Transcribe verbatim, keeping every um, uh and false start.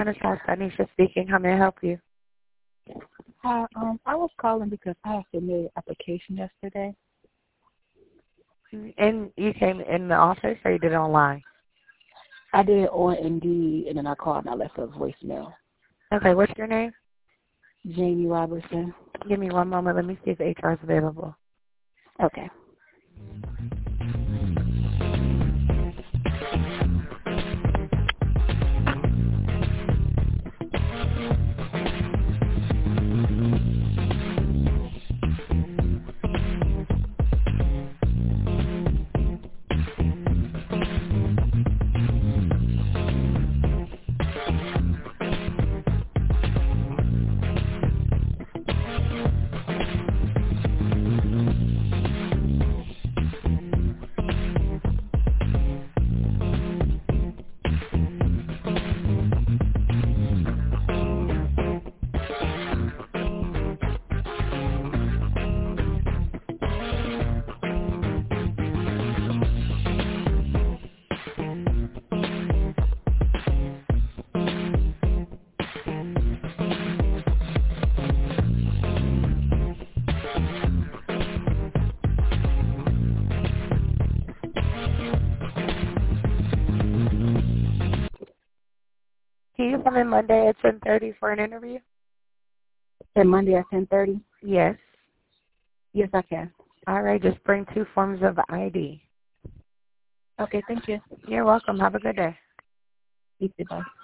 Renaissance, Anisha speaking. How may I help you? Hi, um, I was calling because I had submitted an application yesterday. And you came in the office or you did it online? I did it on Indeed, and then I called and I left a voicemail. Okay, what's your name? Jamie Robertson. Give me one moment. Let me see if H R is available. Okay. Can you come in Monday at ten thirty for an interview? And Monday at ten thirty? Yes. Yes, I can. All right, just bring two forms of I D. Okay, thank you. You're welcome. Have a good day. You too, bye.